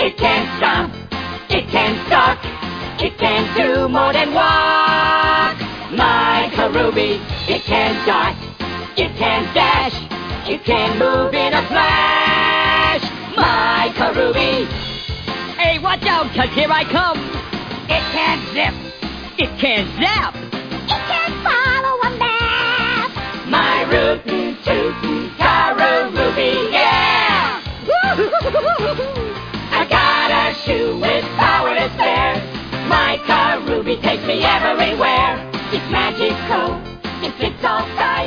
It can stomp, it can stalk, it can do more than walk. My Karubi, it can dart, it can dash, it can move in a flash. My Karubi. Hey, watch out, 'cause here I come. It can zip, It can zap. It can follow a map. my rootin' tootin' Karubi, yeah! I got a shoe with power to spare. My Karubi takes me everywhere. It's magical, it fits all sizes.